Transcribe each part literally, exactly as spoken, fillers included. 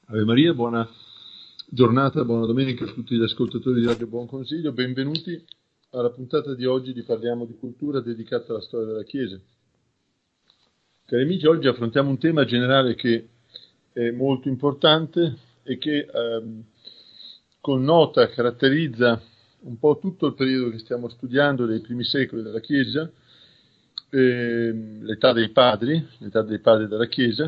Ave Maria, buona giornata, buona domenica a tutti gli ascoltatori di Radio Buon Consiglio, benvenuti alla puntata di oggi di Parliamo di Cultura dedicata alla storia della Chiesa. Cari amici, oggi affrontiamo un tema generale che è molto importante e che ehm, connota, caratterizza un po' tutto il periodo che stiamo studiando dei primi secoli della Chiesa, ehm, l'età dei padri, l'età dei padri della Chiesa,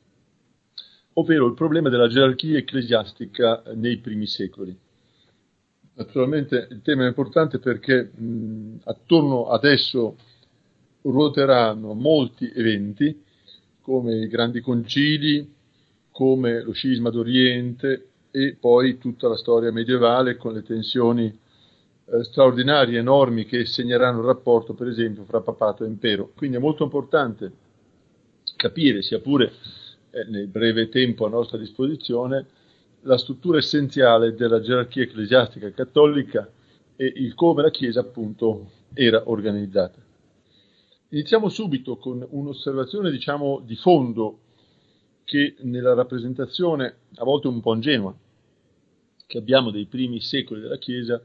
ovvero il problema della gerarchia ecclesiastica nei primi secoli. Naturalmente il tema è importante perché mh, attorno ad esso ruoteranno molti eventi, come i grandi concili, come lo scisma d'Oriente e poi tutta la storia medievale con le tensioni eh, straordinarie, enormi, che segneranno il rapporto, per esempio, fra papato e impero. Quindi è molto importante capire, sia pure nel breve tempo a nostra disposizione, la struttura essenziale della gerarchia ecclesiastica cattolica e il come la Chiesa appunto era organizzata. Iniziamo subito con un'osservazione, diciamo, di fondo che nella rappresentazione, a volte un po' ingenua, che abbiamo dei primi secoli della Chiesa,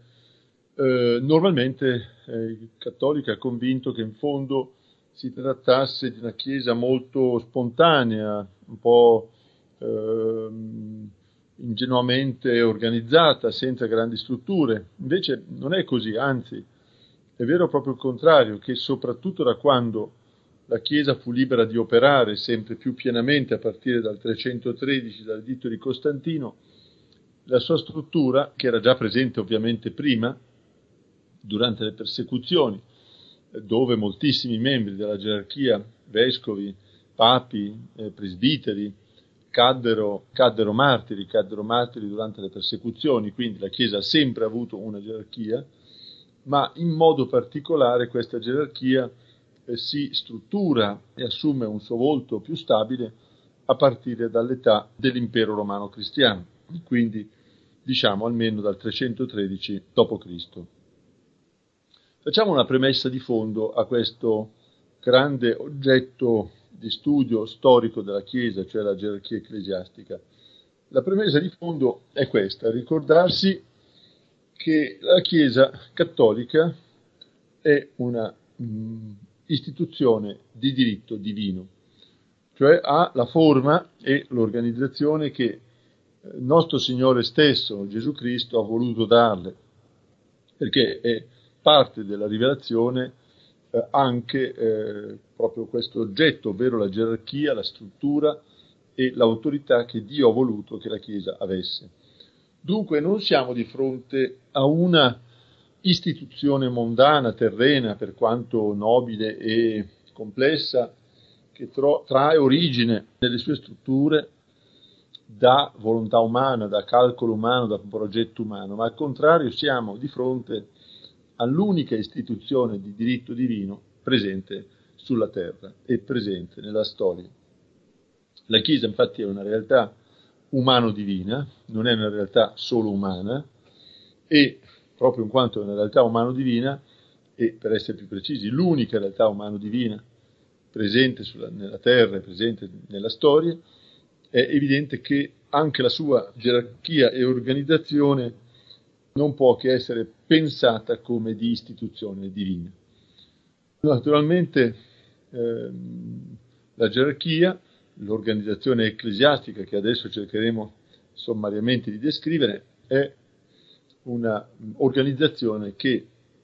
eh, normalmente eh, il cattolico è convinto che in fondo si trattasse di una Chiesa molto spontanea, un po' eh, ingenuamente organizzata, senza grandi strutture. Invece non è così, anzi è vero proprio il contrario, che soprattutto da quando la Chiesa fu libera di operare sempre più pienamente a partire dal trecentotredici, dal editto di Costantino, la sua struttura, che era già presente ovviamente prima, durante le persecuzioni, dove moltissimi membri della gerarchia, vescovi, papi, eh, presbiteri, caddero, caddero martiri, caddero martiri durante le persecuzioni, quindi la Chiesa ha sempre avuto una gerarchia, ma in modo particolare questa gerarchia eh, si struttura e assume un suo volto più stabile a partire dall'età dell'impero romano cristiano, quindi diciamo almeno dal trecentotredici dopo Cristo Facciamo una premessa di fondo a questo grande oggetto di studio storico della Chiesa, cioè la gerarchia ecclesiastica. La premessa di fondo è questa: ricordarsi che la Chiesa cattolica è una mh, istituzione di diritto divino, cioè ha la forma e l'organizzazione che nostro Signore stesso, Gesù Cristo, ha voluto darle, perché è parte della rivelazione eh, anche eh, proprio questo oggetto, ovvero la gerarchia, la struttura e l'autorità che Dio ha voluto che la Chiesa avesse. Dunque non siamo di fronte a una istituzione mondana, terrena, per quanto nobile e complessa, che tro- trae origine nelle sue strutture da volontà umana, da calcolo umano, da progetto umano, ma al contrario siamo di fronte all'unica istituzione di diritto divino presente sulla terra e presente nella storia. La Chiesa infatti è una realtà umano-divina, non è una realtà solo umana, e proprio in quanto è una realtà umano-divina, e per essere più precisi l'unica realtà umano-divina presente sulla, nella terra e presente nella storia, è evidente che anche la sua gerarchia e organizzazione non può che essere pensata come di istituzione divina. Naturalmente ehm, la gerarchia, l'organizzazione ecclesiastica che adesso cercheremo sommariamente di descrivere, è una organizzazione che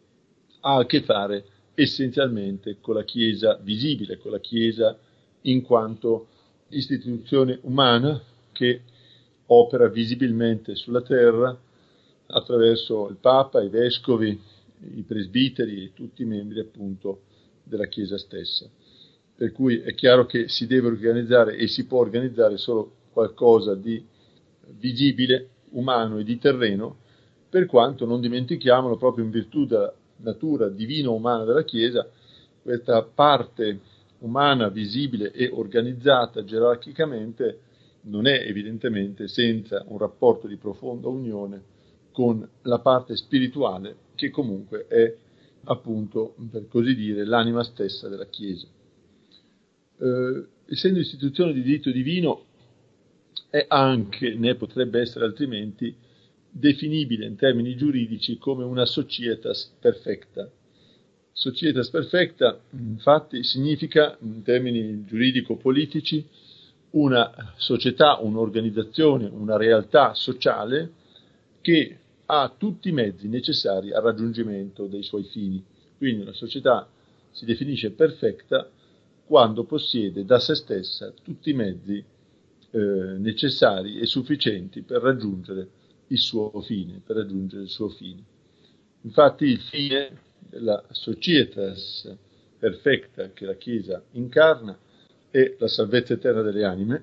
ha a che fare essenzialmente con la Chiesa visibile, con la Chiesa in quanto istituzione umana che opera visibilmente sulla terra attraverso il Papa, i vescovi, i presbiteri e tutti i membri appunto della Chiesa stessa. Per cui è chiaro che si deve organizzare e si può organizzare solo qualcosa di visibile, umano e di terreno, per quanto, non dimentichiamolo, proprio in virtù della natura divino-umana della Chiesa, questa parte umana, visibile e organizzata gerarchicamente non è evidentemente senza un rapporto di profonda unione con la parte spirituale che comunque è appunto, per così dire, l'anima stessa della Chiesa. Eh, essendo istituzione di diritto divino, è anche, né potrebbe essere altrimenti, definibile in termini giuridici come una societas perfecta. Societas perfecta, infatti, significa, in termini giuridico-politici, una società, un'organizzazione, una realtà sociale che ha tutti i mezzi necessari al raggiungimento dei suoi fini. Quindi una società si definisce perfetta quando possiede da se stessa tutti i mezzi eh, necessari e sufficienti per raggiungere il suo fine, per raggiungere il suo fine. Infatti il fine della societas perfecta che la Chiesa incarna è la salvezza eterna delle anime,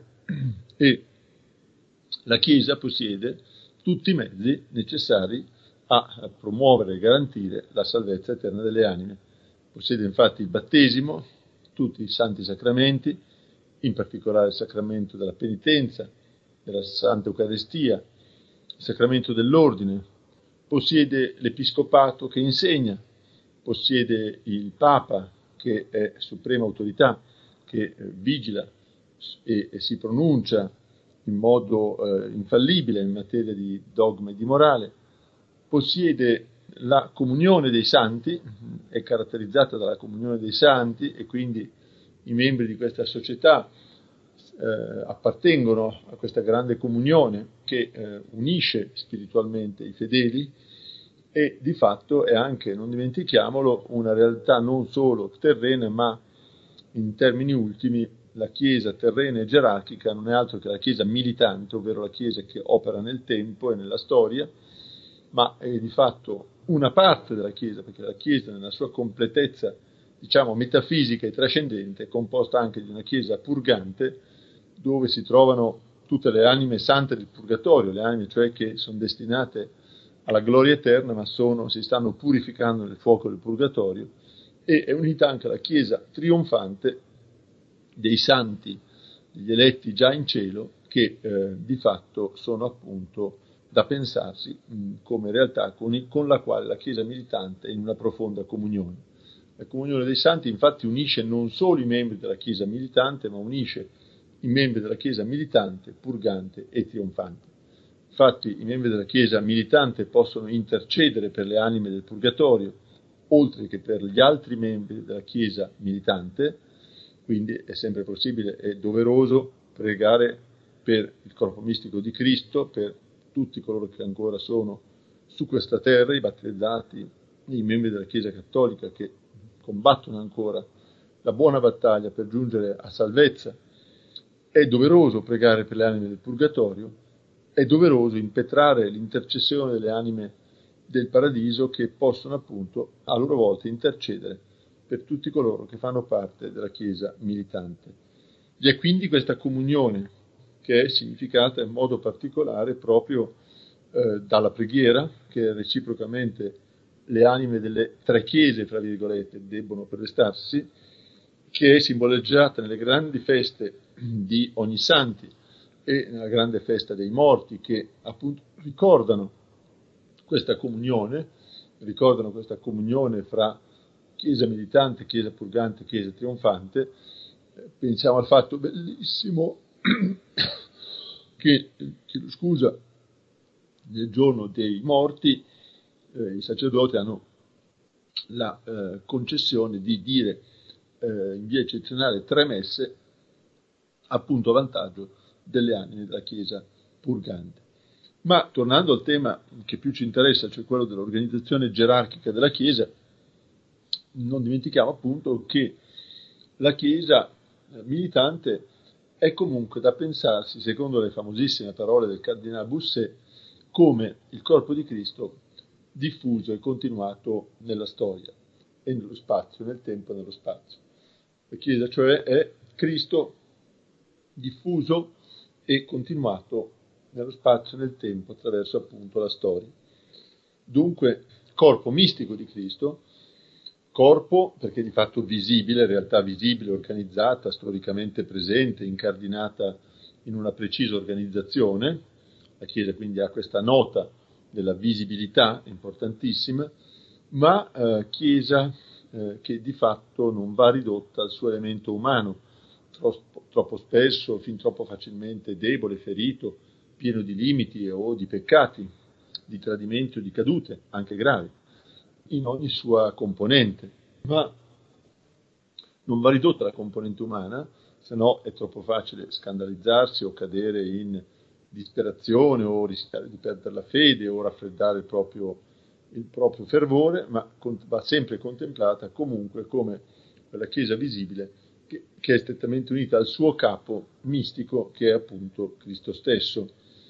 e la Chiesa possiede tutti i mezzi necessari a promuovere e garantire la salvezza eterna delle anime. Possiede infatti il battesimo, tutti i santi sacramenti, in particolare il sacramento della penitenza, della Santa Eucaristia, il sacramento dell'ordine, possiede l'Episcopato che insegna, possiede il Papa che è suprema autorità, che eh, vigila e, e si pronuncia in modo eh, infallibile in materia di dogma e di morale, possiede la comunione dei santi, è caratterizzata dalla comunione dei santi e quindi i membri di questa società eh, appartengono a questa grande comunione che eh, unisce spiritualmente i fedeli e di fatto è anche, non dimentichiamolo, una realtà non solo terrena ma in termini ultimi la Chiesa terrena e gerarchica non è altro che la Chiesa militante, ovvero la Chiesa che opera nel tempo e nella storia, ma è di fatto una parte della Chiesa, perché la Chiesa nella sua completezza, diciamo, metafisica e trascendente è composta anche di una Chiesa purgante, dove si trovano tutte le anime sante del purgatorio, le anime cioè che sono destinate alla gloria eterna, ma sono, si stanno purificando nel fuoco del purgatorio, e è unita anche la Chiesa trionfante dei santi, degli eletti già in cielo, che eh, di fatto sono appunto da pensarsi mh, come realtà con, i, con la quale la Chiesa militante è in una profonda comunione. La comunione dei santi infatti unisce non solo i membri della Chiesa militante, ma unisce i membri della Chiesa militante, purgante e trionfante. Infatti i membri della Chiesa militante possono intercedere per le anime del purgatorio, oltre che per gli altri membri della Chiesa militante, quindi è sempre possibile e doveroso pregare per il corpo mistico di Cristo, per tutti coloro che ancora sono su questa terra, i battezzati, i membri della Chiesa cattolica che combattono ancora la buona battaglia per giungere a salvezza. È doveroso pregare per le anime del purgatorio, è doveroso impetrare l'intercessione delle anime del paradiso che possono appunto a loro volta intercedere per tutti coloro che fanno parte della Chiesa militante. Vi è quindi questa comunione che è significata in modo particolare proprio eh, dalla preghiera, che reciprocamente le anime delle tre chiese, tra virgolette, debbono prestarsi, che è simboleggiata nelle grandi feste di ogni santi e nella grande festa dei morti, che appunto ricordano questa comunione, ricordano questa comunione fra Chiesa militante, Chiesa purgante, Chiesa trionfante. Pensiamo al fatto bellissimo che, chiedo scusa, nel giorno dei morti eh, i sacerdoti hanno la eh, concessione di dire eh, in via eccezionale tre messe appunto a vantaggio delle anime della Chiesa purgante. Ma tornando al tema che più ci interessa, cioè quello dell'organizzazione gerarchica della Chiesa, non dimentichiamo appunto che la Chiesa militante è comunque da pensarsi, secondo le famosissime parole del cardinale Busset, come il corpo di Cristo diffuso e continuato nella storia e nello spazio, nel tempo e nello spazio. La Chiesa cioè è Cristo diffuso e continuato nello spazio e nel tempo attraverso appunto la storia. Dunque, corpo mistico di Cristo, corpo perché di fatto visibile, realtà visibile, organizzata, storicamente presente, incardinata in una precisa organizzazione. La Chiesa quindi ha questa nota della visibilità importantissima, ma eh, Chiesa eh, che di fatto non va ridotta al suo elemento umano, troppo, troppo spesso, fin troppo facilmente debole, ferito, pieno di limiti o di peccati, di tradimenti o di cadute, anche gravi, in ogni sua componente. Ma non va ridotta la componente umana, se no è troppo facile scandalizzarsi o cadere in disperazione o rischiare di perdere la fede o raffreddare il proprio, il proprio fervore, ma va sempre contemplata comunque come quella Chiesa visibile che, che è strettamente unita al suo capo mistico, che è appunto Cristo stesso.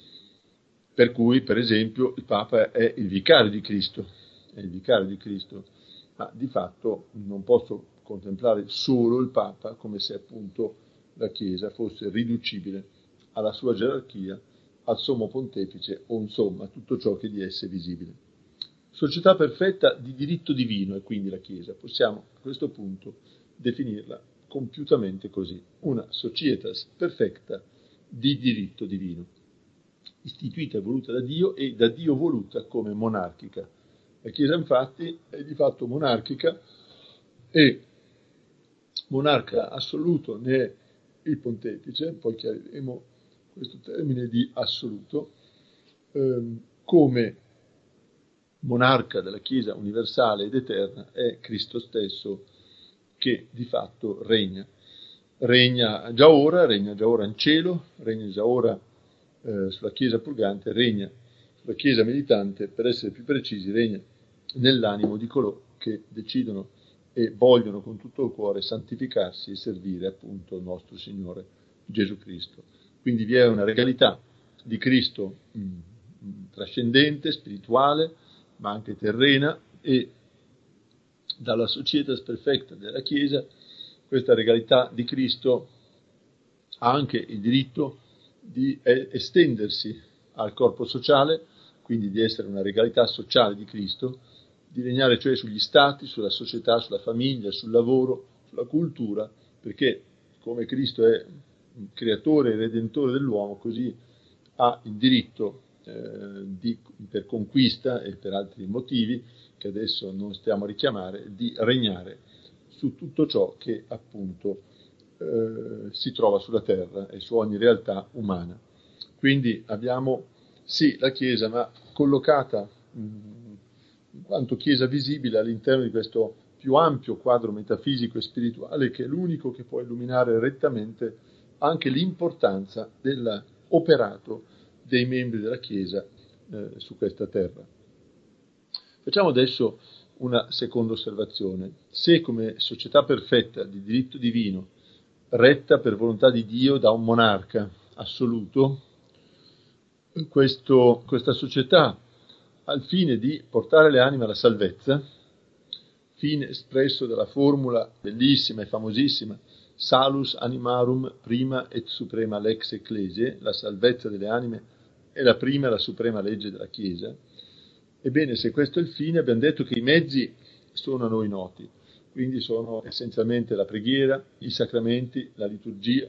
Per cui, per esempio, il Papa è il vicario di Cristo, è il vicario di Cristo, ma di fatto non posso contemplare solo il Papa come se appunto la Chiesa fosse riducibile alla sua gerarchia, al sommo pontefice o insomma tutto ciò che di esse è visibile. Società perfetta di diritto divino è quindi la Chiesa, possiamo a questo punto definirla compiutamente così, una societas perfecta di diritto divino, istituita e voluta da Dio e da Dio voluta come monarchica. La Chiesa infatti è di fatto monarchica e monarca assoluto ne è il pontefice, poi chiariremo questo termine di assoluto, ehm, come monarca della Chiesa universale ed eterna è Cristo stesso, che di fatto regna. Regna già ora, regna già ora in cielo, regna già ora eh, sulla Chiesa purgante, regna sulla Chiesa militante, per essere più precisi, regna nell'animo di coloro che decidono e vogliono con tutto il cuore santificarsi e servire appunto il nostro Signore Gesù Cristo. Quindi vi è una regalità di Cristo mh, trascendente, spirituale, ma anche terrena, e dalla societas perfecta della Chiesa questa regalità di Cristo ha anche il diritto di estendersi al corpo sociale, quindi di essere una regalità sociale di Cristo, di regnare cioè sugli stati, sulla società, sulla famiglia, sul lavoro, sulla cultura, perché come Cristo è creatore e redentore dell'uomo, così ha il diritto eh, di, per conquista e per altri motivi, che adesso non stiamo a richiamare, di regnare su tutto ciò che appunto eh, si trova sulla terra e su ogni realtà umana. Quindi abbiamo sì la Chiesa, ma collocata mh, in quanto Chiesa visibile all'interno di questo più ampio quadro metafisico e spirituale, che è l'unico che può illuminare rettamente anche l'importanza dell'operato dei membri della Chiesa eh, su questa terra. Facciamo adesso una seconda osservazione. Se come società perfetta di diritto divino, retta per volontà di Dio da un monarca assoluto, questo, questa società al fine di portare le anime alla salvezza, fine espresso dalla formula bellissima e famosissima salus animarum prima et suprema lex ecclesiae, la salvezza delle anime è la prima e la suprema legge della Chiesa. Ebbene, se questo è il fine, abbiamo detto che i mezzi sono a noi noti, quindi sono essenzialmente la preghiera, i sacramenti, la liturgia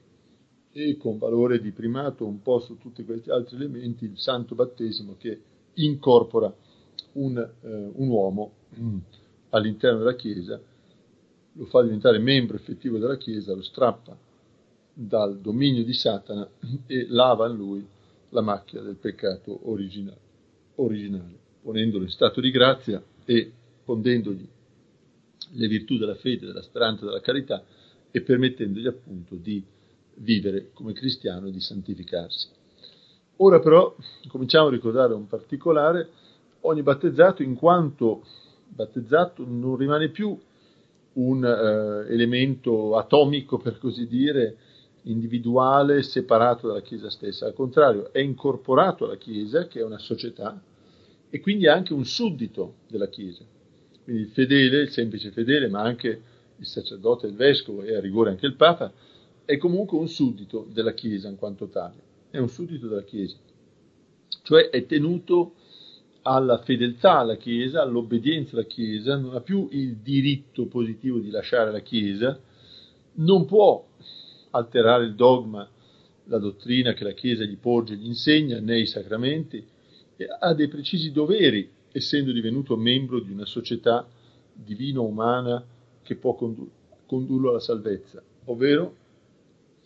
e con valore di primato un po' su tutti questi altri elementi il santo battesimo, che incorpora un, eh, un uomo mm, all'interno della Chiesa, lo fa diventare membro effettivo della Chiesa, lo strappa dal dominio di Satana e lava in lui la macchia del peccato originale, originale, ponendolo in stato di grazia e pondendogli le virtù della fede, della speranza e della carità e permettendogli appunto di vivere come cristiano e di santificarsi. Ora però cominciamo a ricordare un particolare: ogni battezzato, in quanto battezzato, non rimane più un eh, elemento atomico, per così dire, individuale, separato dalla Chiesa stessa. Al contrario, è incorporato alla Chiesa, che è una società, e quindi è anche un suddito della Chiesa. Quindi il fedele, il semplice fedele, ma anche il sacerdote, il vescovo e a rigore anche il Papa, è comunque un suddito della Chiesa in quanto tale, è un suddito della Chiesa, cioè è tenuto alla fedeltà alla Chiesa, all'obbedienza alla Chiesa, non ha più il diritto positivo di lasciare la Chiesa, non può alterare il dogma, la dottrina che la Chiesa gli porge, gli insegna, né i sacramenti, e ha dei precisi doveri, essendo divenuto membro di una società divino-umana che può condur- condurlo alla salvezza, ovvero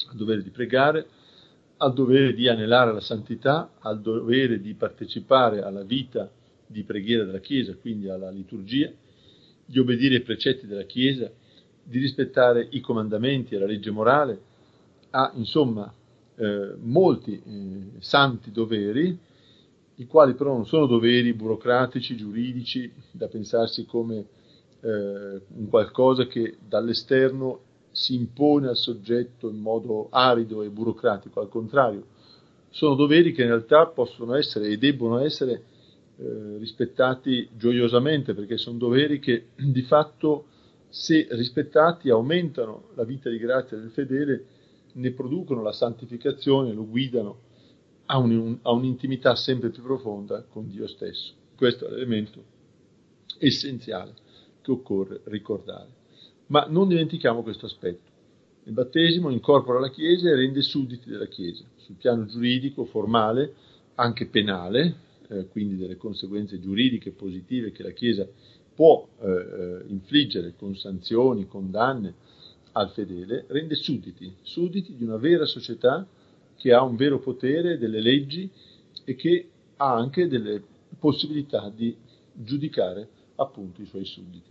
al dovere di pregare, al dovere di anelare la santità, al dovere di partecipare alla vita di preghiera della Chiesa, quindi alla liturgia, di obbedire ai precetti della Chiesa, di rispettare i comandamenti e la legge morale, ha insomma eh, molti eh, santi doveri, i quali però non sono doveri burocratici, giuridici, da pensarsi come eh, un qualcosa che dall'esterno si impone al soggetto in modo arido e burocratico. Al contrario, sono doveri che in realtà possono essere e debbono essere eh, rispettati gioiosamente, perché sono doveri che di fatto, se rispettati, aumentano la vita di grazia del fedele, ne producono la santificazione, lo guidano a, un, a un'intimità sempre più profonda con Dio stesso. Questo è l'elemento essenziale che occorre ricordare. Ma non dimentichiamo questo aspetto. Il battesimo incorpora la Chiesa e rende sudditi della Chiesa, sul piano giuridico, formale, anche penale, eh, quindi delle conseguenze giuridiche positive che la Chiesa può eh, infliggere con sanzioni, condanne al fedele, rende sudditi, sudditi di una vera società che ha un vero potere, delle leggi e che ha anche delle possibilità di giudicare appunto i suoi sudditi.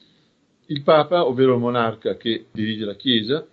Il Papa, ovvero il monarca che dirige la Chiesa,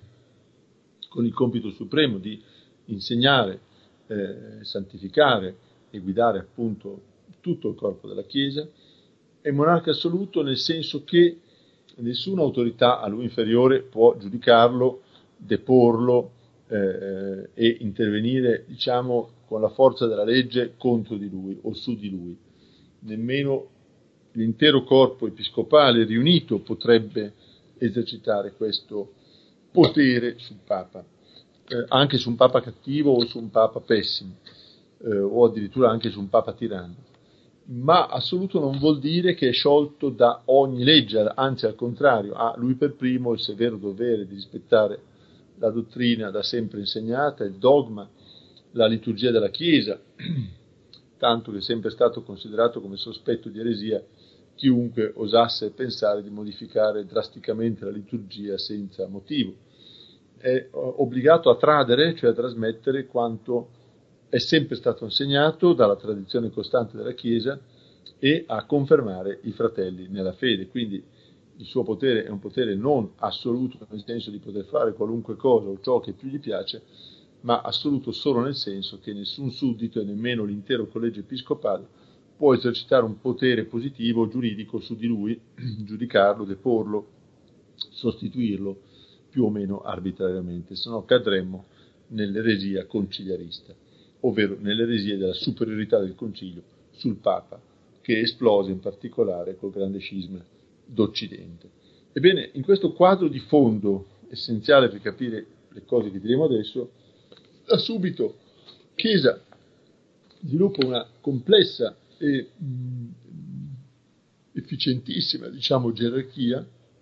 con il compito supremo di insegnare, eh, santificare e guidare appunto tutto il corpo della Chiesa, è monarca assoluto nel senso che nessuna autorità a lui inferiore può giudicarlo, deporlo eh, e intervenire, diciamo, con la forza della legge contro di lui o su di lui. Nemmeno l'intero corpo episcopale riunito potrebbe esercitare questo potere sul Papa, eh, anche su un Papa cattivo o su un Papa pessimo, eh, o addirittura anche su un Papa tiranno. Ma assoluto non vuol dire che è sciolto da ogni legge, anzi al contrario, ha lui per primo il severo dovere di rispettare la dottrina da sempre insegnata, il dogma, la liturgia della Chiesa, tanto che è sempre stato considerato come sospetto di eresia chiunque osasse pensare di modificare drasticamente la liturgia senza motivo. È obbligato a tradere, cioè a trasmettere quanto è sempre stato insegnato dalla tradizione costante della Chiesa e a confermare i fratelli nella fede. Quindi il suo potere è un potere non assoluto nel senso di poter fare qualunque cosa o ciò che più gli piace, ma assoluto solo nel senso che nessun suddito e nemmeno l'intero collegio episcopale può esercitare un potere positivo giuridico su di lui, giudicarlo, deporlo, sostituirlo più o meno arbitrariamente, se no cadremmo nell'eresia conciliarista, ovvero nell'eresia della superiorità del concilio sul Papa, che esplose in particolare col grande scisma d'Occidente. Ebbene, in questo quadro di fondo, essenziale per capire le cose che diremo adesso, da subito Chiesa sviluppa una complessa e mh, efficientissima, diciamo, gerarchia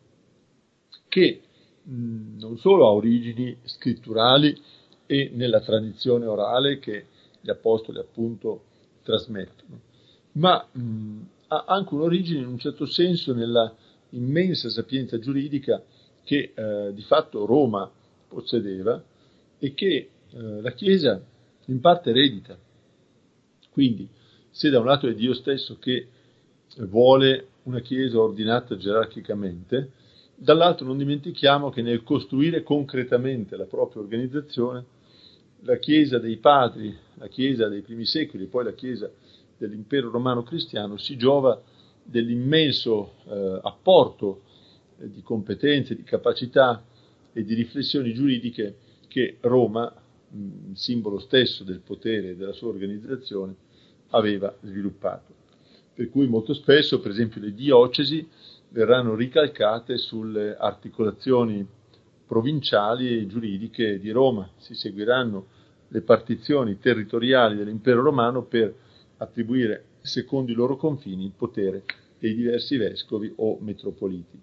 che mh, non solo ha origini scritturali e nella tradizione orale che gli apostoli appunto trasmettono, ma mh, ha anche un'origine in un certo senso nella immensa sapienza giuridica che eh, di fatto Roma possedeva e che eh, la Chiesa in parte eredita. Quindi, se da un lato è Dio stesso che vuole una Chiesa ordinata gerarchicamente, dall'altro non dimentichiamo che nel costruire concretamente la propria organizzazione, la Chiesa dei padri, la Chiesa dei primi secoli e poi la Chiesa dell'impero romano cristiano si giova dell'immenso eh, apporto eh, di competenze, di capacità e di riflessioni giuridiche che Roma, mh, simbolo stesso del potere e della sua organizzazione, aveva sviluppato. Per cui molto spesso, per esempio, le diocesi verranno ricalcate sulle articolazioni provinciali e giuridiche di Roma. Si seguiranno le partizioni territoriali dell'impero romano per attribuire, secondo i loro confini, il potere dei diversi vescovi o metropoliti.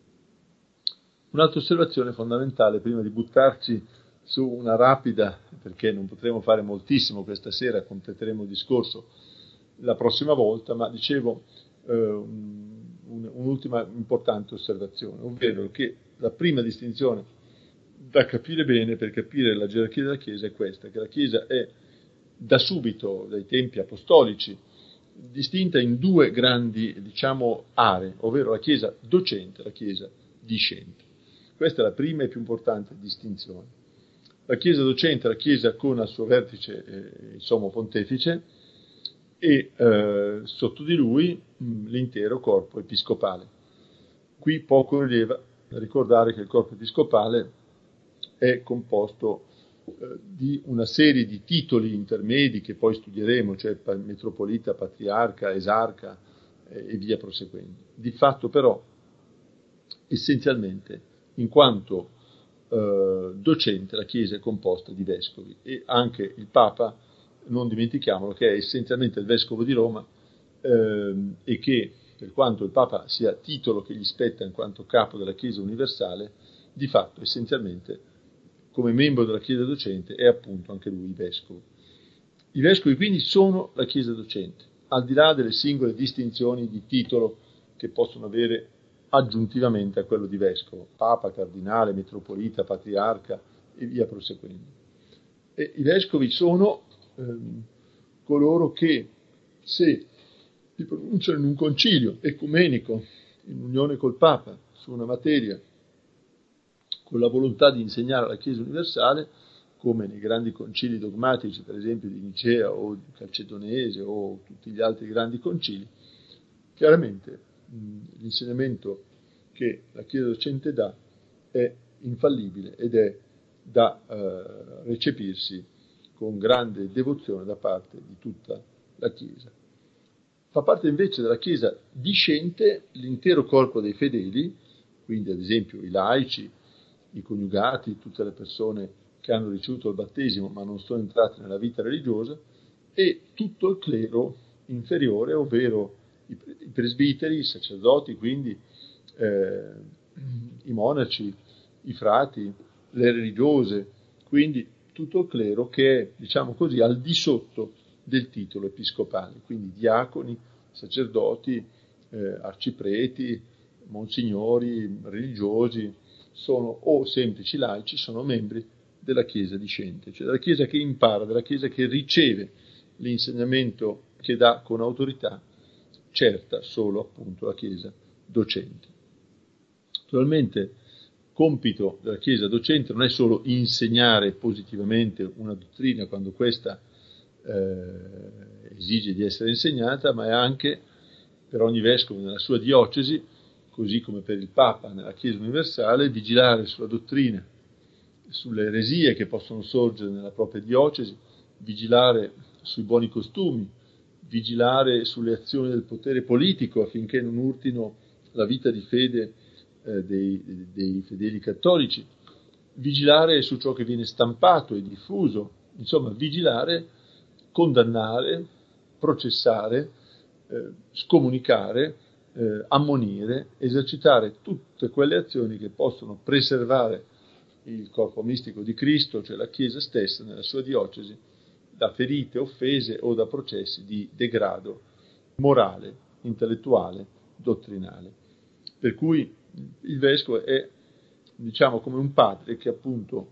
Un'altra osservazione fondamentale, prima di buttarci su una rapida, perché non potremo fare moltissimo questa sera, completeremo il discorso la prossima volta, ma dicevo eh, un, un'ultima importante osservazione, ovvero che la prima distinzione da capire bene per capire la gerarchia della Chiesa è questa, che la Chiesa è da subito, dai tempi apostolici, distinta in due grandi, diciamo, aree, ovvero la Chiesa docente e la Chiesa discente. Questa è la prima e più importante distinzione. La Chiesa docente è la Chiesa con al suo vertice eh, il Sommo Pontefice e eh, sotto di lui mh, l'intero corpo episcopale. Qui poco rileva ricordare che il corpo episcopale è composto eh, di una serie di titoli intermedi che poi studieremo, cioè metropolita, patriarca, esarca eh, e via proseguendo. Di fatto però, essenzialmente, in quanto eh, docente, la Chiesa è composta di vescovi e anche il Papa, non dimentichiamolo, che è essenzialmente il vescovo di Roma eh, e che, per quanto il Papa sia titolo che gli spetta in quanto capo della Chiesa universale, di fatto, essenzialmente, come membro della Chiesa docente, è appunto anche lui vescovo. I vescovi quindi sono la Chiesa docente, al di là delle singole distinzioni di titolo che possono avere aggiuntivamente a quello di vescovo, papa, cardinale, metropolita, patriarca e via proseguendo. E i vescovi sono ehm, coloro che, se si pronunciano in un concilio ecumenico, in unione col Papa, su una materia, con la volontà di insegnare alla Chiesa universale, come nei grandi concili dogmatici, per esempio di Nicea o di Calcedonese o tutti gli altri grandi concili, chiaramente mh, l'insegnamento che la Chiesa docente dà è infallibile ed è da eh, recepirsi con grande devozione da parte di tutta la Chiesa. Fa parte invece della Chiesa discente l'intero corpo dei fedeli, quindi ad esempio i laici, i coniugati, tutte le persone che hanno ricevuto il battesimo ma non sono entrate nella vita religiosa, e tutto il clero inferiore, ovvero i presbiteri, i sacerdoti, quindi eh, i monaci, i frati, le religiose, quindi tutto il clero che è, diciamo così, al di sotto del titolo episcopale, quindi diaconi, sacerdoti, eh, arcipreti, monsignori, religiosi, sono o semplici laici, sono membri della Chiesa discente, cioè della Chiesa che impara, della Chiesa che riceve l'insegnamento che dà con autorità certa solo appunto la Chiesa docente. Naturalmente, compito della Chiesa docente non è solo insegnare positivamente una dottrina quando questa eh, esige di essere insegnata, ma è anche per ogni vescovo nella sua diocesi, così come per il Papa nella Chiesa universale, vigilare sulla dottrina, sulle eresie che possono sorgere nella propria diocesi, vigilare sui buoni costumi, vigilare sulle azioni del potere politico affinché non urtino la vita di fede eh, dei, dei fedeli cattolici, vigilare su ciò che viene stampato e diffuso, insomma vigilare, condannare, processare, eh, scomunicare, eh, ammonire, esercitare tutte quelle azioni che possono preservare il corpo mistico di Cristo, cioè la Chiesa stessa nella sua diocesi, da ferite, offese o da processi di degrado morale, intellettuale, dottrinale. Per cui il vescovo è, diciamo, come un padre che appunto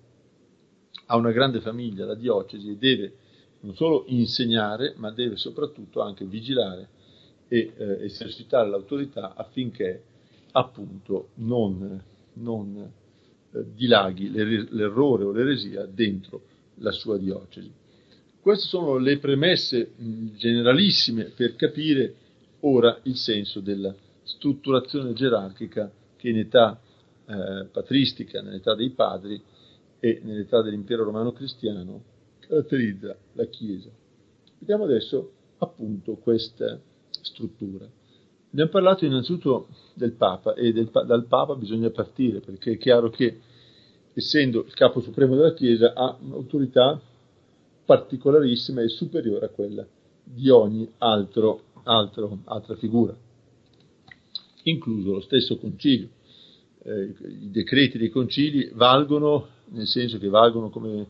ha una grande famiglia, la diocesi, e deve non solo insegnare, ma deve soprattutto anche vigilare e eh, esercitare l'autorità affinché appunto non, non eh, dilaghi l'errore o l'eresia dentro la sua diocesi. Queste sono le premesse mh, generalissime per capire ora il senso della strutturazione gerarchica che in età eh, patristica, nell'età dei padri e nell'età dell'impero romano cristiano caratterizza la Chiesa. Vediamo adesso appunto questa struttura. Abbiamo parlato innanzitutto del Papa e del, dal Papa bisogna partire perché è chiaro che, essendo il capo supremo della Chiesa, ha un'autorità particolarissima e superiore a quella di ogni altro, altro, altra figura, incluso lo stesso concilio. Eh, I decreti dei concili valgono, nel senso che valgono come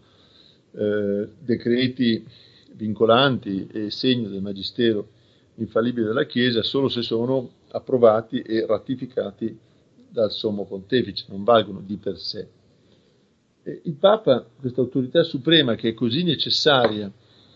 eh, decreti vincolanti e segno del magistero infallibile della Chiesa solo se sono approvati e ratificati dal Sommo Pontefice, non valgono di per sé. E il Papa, questa autorità suprema che è così necessaria,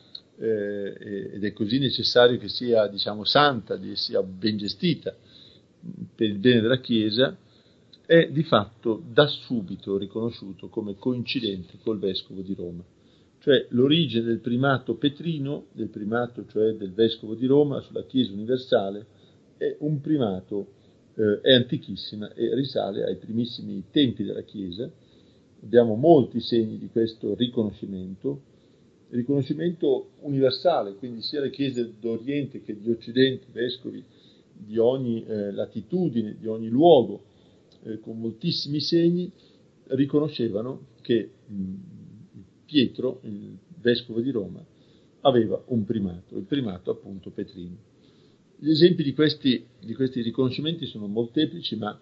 eh, ed è così necessario che sia, diciamo, santa, che sia ben gestita per il bene della Chiesa, è di fatto da subito riconosciuto come coincidente col Vescovo di Roma. Cioè l'origine del primato petrino, del primato cioè del Vescovo di Roma sulla Chiesa universale, è un primato, eh, è antichissima e risale ai primissimi tempi della Chiesa. Abbiamo molti segni di questo riconoscimento, riconoscimento universale, quindi sia le Chiese d'Oriente che di Occidente, vescovi di ogni eh, latitudine, di ogni luogo, eh, con moltissimi segni, riconoscevano che mh, Pietro, il vescovo di Roma, aveva un primato, il primato appunto petrino. Gli esempi di questi, di questi riconoscimenti sono molteplici, ma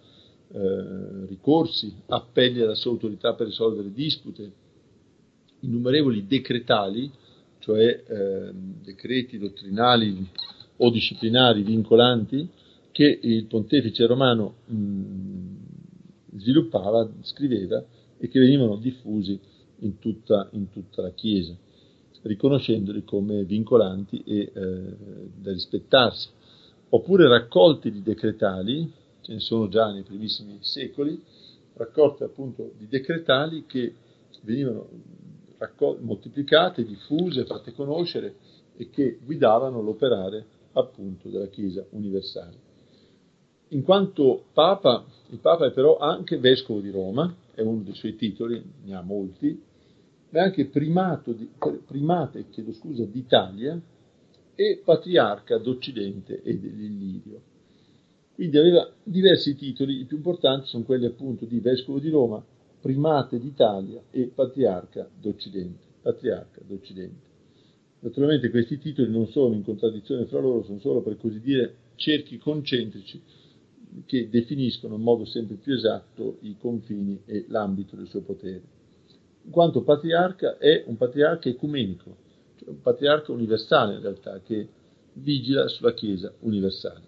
eh, ricorsi, appelli alla sua autorità per risolvere dispute, innumerevoli decretali, cioè eh, decreti dottrinali o disciplinari vincolanti, che il pontefice romano mh, sviluppava, scriveva e che venivano diffusi in tutta, in tutta la Chiesa, riconoscendoli come vincolanti e eh, da rispettarsi. Oppure raccolte di decretali, ce ne sono già nei primissimi secoli, raccolte appunto di decretali che venivano raccol- moltiplicate, diffuse, fatte conoscere e che guidavano l'operare appunto della Chiesa universale. In quanto Papa, il Papa è però anche Vescovo di Roma, è uno dei suoi titoli, ne ha molti, ma è anche primato di, primate chiedo scusa, d'Italia e patriarca d'Occidente e dell'Illirio. Quindi aveva diversi titoli, i più importanti sono quelli appunto di Vescovo di Roma, primate d'Italia e patriarca d'Occidente. Patriarca d'Occidente. Naturalmente questi titoli non sono in contraddizione fra loro, sono solo per così dire cerchi concentrici che definiscono in modo sempre più esatto i confini e l'ambito del suo potere. In quanto patriarca è un patriarca ecumenico, cioè un patriarca universale in realtà, che vigila sulla Chiesa universale.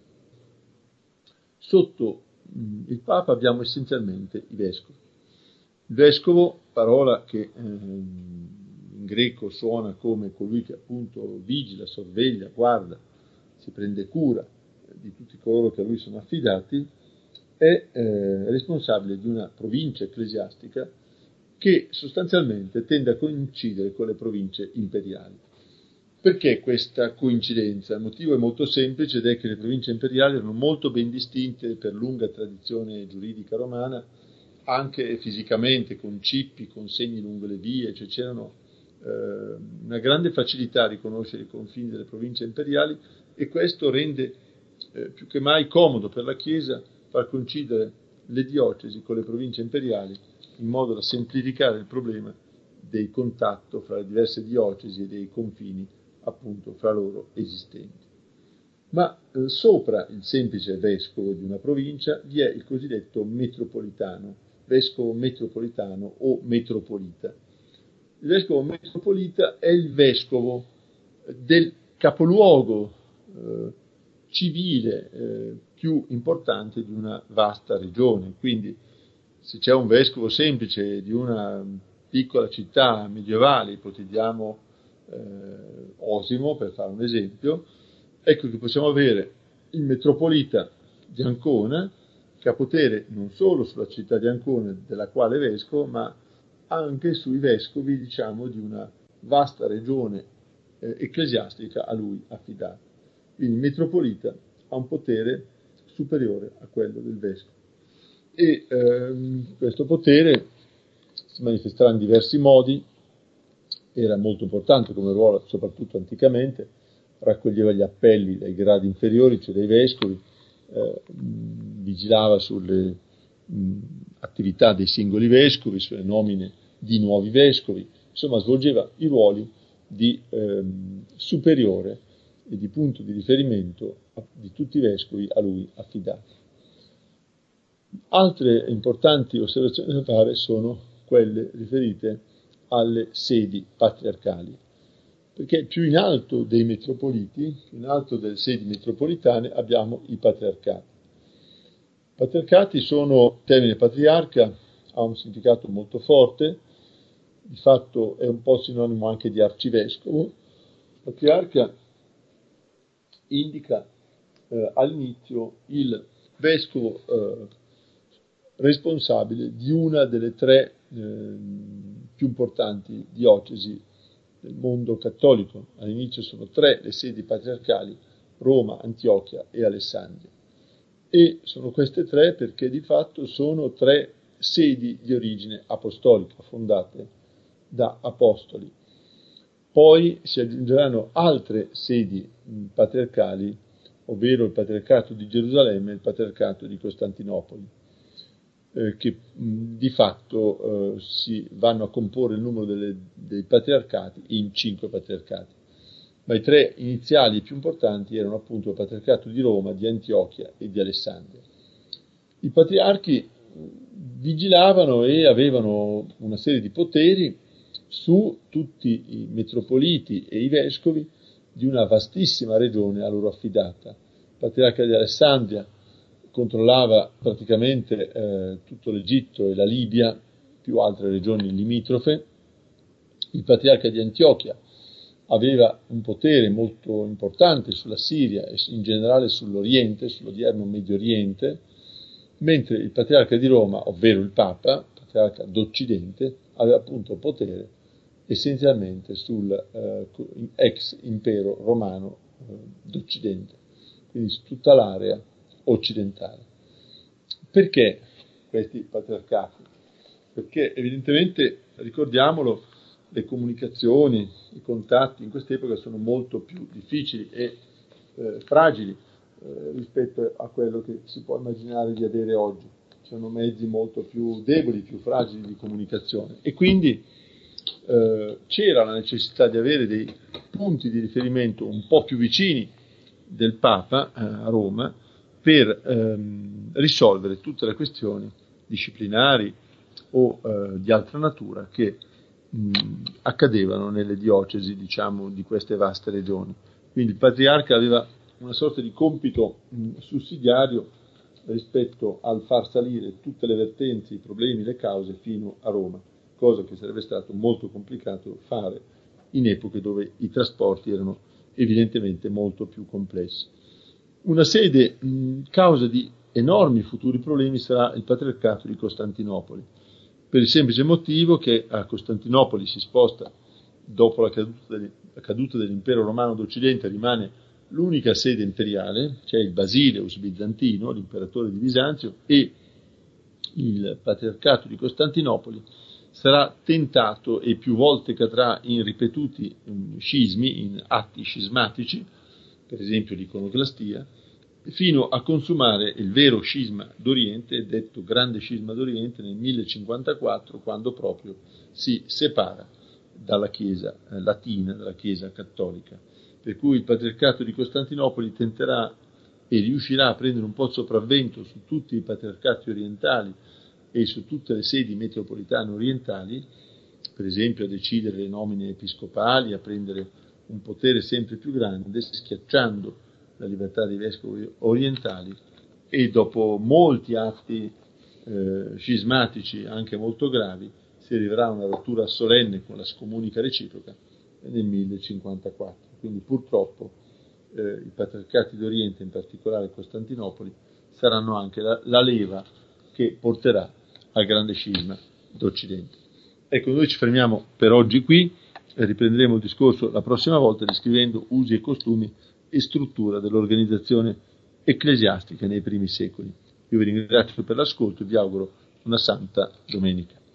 Sotto mh, il Papa abbiamo essenzialmente i vescovi. Il vescovo, parola che ehm, in greco suona come colui che appunto vigila, sorveglia, guarda, si prende cura di tutti coloro che a lui sono affidati, è eh, responsabile di una provincia ecclesiastica che sostanzialmente tende a coincidere con le province imperiali. Perché questa coincidenza? Il motivo è molto semplice ed è che le province imperiali erano molto ben distinte per lunga tradizione giuridica romana, anche fisicamente, con cippi, con segni lungo le vie, cioè c'erano eh, una grande facilità a riconoscere i confini delle province imperiali e questo rende eh, più che mai comodo per la Chiesa far coincidere le diocesi con le province imperiali in modo da semplificare il problema del contatto fra le diverse diocesi e dei confini appunto fra loro esistenti. Ma eh, sopra il semplice vescovo di una provincia vi è il cosiddetto metropolitano, vescovo metropolitano o metropolita. Il vescovo metropolita è il vescovo del capoluogo eh, civile eh, più importante di una vasta regione, quindi se c'è un vescovo semplice di una piccola città medievale, ipotizziamo eh, Osimo per fare un esempio, ecco che possiamo avere il metropolita di Ancona che ha potere non solo sulla città di Ancona della quale è vescovo, ma anche sui vescovi, diciamo, di una vasta regione eh, ecclesiastica a lui affidata. Quindi il metropolita ha un potere superiore a quello del vescovo. E ehm, questo potere si manifesterà in diversi modi, era molto importante come ruolo, soprattutto anticamente, raccoglieva gli appelli dai gradi inferiori, cioè dai vescovi, eh, vigilava sulle mh, attività dei singoli vescovi, sulle nomine di nuovi vescovi, insomma svolgeva i ruoli di ehm, superiore e di punto di riferimento a, di tutti i vescovi a lui affidati. Altre importanti osservazioni da fare sono quelle riferite alle sedi patriarcali, perché più in alto dei metropoliti, più in alto delle sedi metropolitane abbiamo i patriarcati. I patriarcati sono, il termine patriarca ha un significato molto forte, di fatto è un po' sinonimo anche di arcivescovo. Patriarca indica eh, all'inizio il vescovo eh, responsabile di una delle tre eh, più importanti diocesi del mondo cattolico. All'inizio sono tre le sedi patriarcali: Roma, Antiochia e Alessandria. E sono queste tre perché di fatto sono tre sedi di origine apostolica, fondate da apostoli. Poi si aggiungeranno altre sedi patriarcali, ovvero il patriarcato di Gerusalemme e il patriarcato di Costantinopoli, eh, che mh, di fatto eh, si vanno a comporre il numero delle, dei patriarcati in cinque patriarcati. Ma i tre iniziali più importanti erano appunto il patriarcato di Roma, di Antiochia e di Alessandria. I patriarchi vigilavano e avevano una serie di poteri su tutti i metropoliti e i vescovi di una vastissima regione a loro affidata. Il patriarca di Alessandria controllava praticamente eh, tutto l'Egitto e la Libia, più altre regioni limitrofe. Il patriarca di Antiochia aveva un potere molto importante sulla Siria e in generale sull'Oriente, sull'odierno Medio Oriente, mentre il patriarca di Roma, ovvero il Papa, patriarca d'Occidente, aveva appunto potere essenzialmente sul eh, ex impero romano eh, d'Occidente, quindi su tutta l'area occidentale. Perché questi patriarcati? Perché evidentemente, ricordiamolo, le comunicazioni, i contatti in quest'epoca sono molto più difficili e eh, fragili eh, rispetto a quello che si può immaginare di avere oggi. Sono mezzi molto più deboli, più fragili di comunicazione e quindi eh, c'era la necessità di avere dei punti di riferimento un po' più vicini del Papa eh, a Roma per ehm, risolvere tutte le questioni disciplinari o eh, di altra natura che mh, accadevano nelle diocesi, diciamo, di queste vaste regioni. Quindi il patriarca aveva una sorta di compito mh, sussidiario rispetto al far salire tutte le vertenze, i problemi, le cause fino a Roma, cosa che sarebbe stato molto complicato fare in epoche dove i trasporti erano evidentemente molto più complessi. Una sede mh, causa di enormi futuri problemi sarà il patriarcato di Costantinopoli, per il semplice motivo che a Costantinopoli si sposta, dopo la caduta, la caduta dell'impero romano d'Occidente, rimane l'unica sede imperiale, cioè il Basileus bizantino, l'imperatore di Bisanzio, e il patriarcato di Costantinopoli sarà tentato e più volte cadrà in ripetuti in scismi, in atti scismatici, per esempio l'iconoclastia, fino a consumare il vero scisma d'Oriente, detto grande scisma d'Oriente, nel millecinquantaquattro, quando proprio si separa dalla Chiesa latina, dalla Chiesa cattolica. Per cui il patriarcato di Costantinopoli tenterà e riuscirà a prendere un po' il sopravvento su tutti i patriarcati orientali e su tutte le sedi metropolitane orientali, per esempio a decidere le nomine episcopali, a prendere un potere sempre più grande, schiacciando la libertà dei vescovi orientali, e dopo molti atti eh, scismatici anche molto gravi si arriverà a una rottura solenne con la scomunica reciproca nel millecinquantaquattro. Quindi purtroppo eh, i patriarcati d'Oriente, in particolare Costantinopoli, saranno anche la, la leva che porterà al grande scisma d'Occidente. Ecco, noi ci fermiamo per oggi qui e riprenderemo il discorso la prossima volta descrivendo usi e costumi e struttura dell'organizzazione ecclesiastica nei primi secoli. Io vi ringrazio per l'ascolto e vi auguro una santa domenica.